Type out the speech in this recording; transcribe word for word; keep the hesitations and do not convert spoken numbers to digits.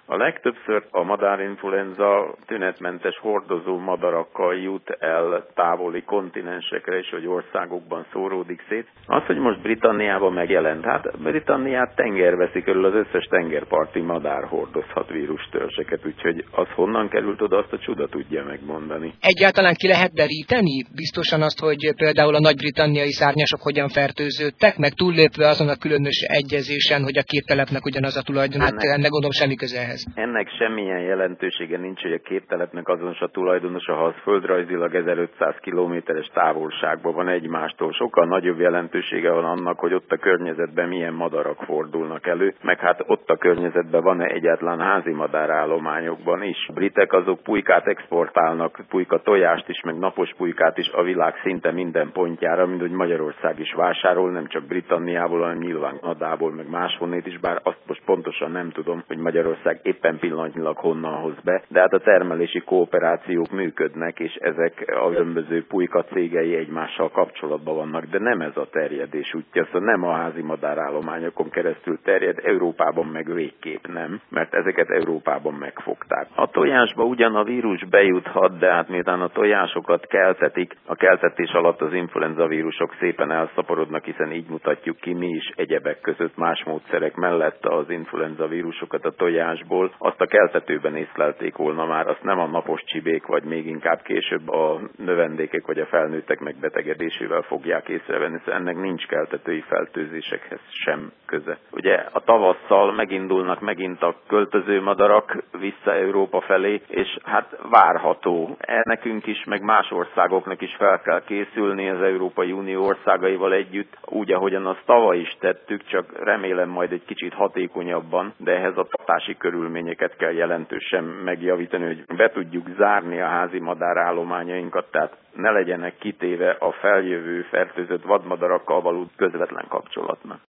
A legtöbbször a madárinfluenza tünetmentes hordozó madarakkal jut el távoli kontinensekre is, hogy országokban szóródik szét. Az, hogy most Britanniában megjelent, hát Britanniát tenger veszi körül, az összes tengerparti madár hordozhat vírustörzseket, úgyhogy az honnan került oda, azt a csuda tudja megmondani. Egyáltalán ki lehet deríteni biztosan azt, hogy például a nagy-britanniai szárnyasok hogyan fertőződtek, meg túllépve azon a különös egyezésen, hogy a két telepnek ugyanaz a tulajdon, hát ennek gondolom semmi köze ehhez. Ennek semmilyen jelentősége nincs, hogy a két telepnek azonos a tulajdonosa, ha az földrajzilag ezerötszáz kilométeres távolságban van egymástól. Sokkal nagyobb jelentősége van annak, hogy ott a környezetben milyen madarak fordulnak elő, meg hát ott a környezetben van-e egyáltalán házi madárállományokban is. A britek azok pulykát exportálnak, pulyka tojást is, meg napos pulykát is a világ szinte minden pontjára, mint hogy Magyarország is vásárol, nem csak Britanniából, hanem nyilván Kanadából, meg máshonnét is, bár azt most pontosan nem tudom, hogy Magyarország éppen pillanatnyilag honnan hoz be, de hát a termelési kooperációk működnek, és ezek a különböző pulyka cégei egymással kapcsolatban vannak, de nem ez a terjedés útja, szóval nem a házi madárállományokon keresztül terjed, Európában meg végképp nem, mert ezeket Európában megfogták. A tojásba ugyan a vírus bejuthat, de hát miután a tojásokat keltetik, a keltetés alatt az influenza vírusok szépen elszaporodnak, hiszen így mutatjuk ki mi is egyebek között más módszerek mellett az influenza vírusokat a tojásból. Azt a keltetőben észlelték volna már, azt nem a napos csibék, vagy még inkább később a növendékek vagy a felnőttek megbetegedésével fogják észrevenni, szóval ennek nincs keltetői fertőzésekhez sem köze. Ugye a tavasszal megindulnak megint a költöző madarak vissza Európa felé, és hát várható. Nekünk is, meg más országoknak is fel kell készülni az Európai Unió országaival együtt, úgy, ahogyan azt tavaly is tettük, csak remélem majd egy kicsit hatékonyabban, de ehhez a tartási körülményeket kell jelentősen megjavítani, hogy be tudjuk zárni a házi madárállományainkat, tehát ne legyenek kitéve a feljövő fertőzött vadmadarakkal való közvetlen kapcsolatnak.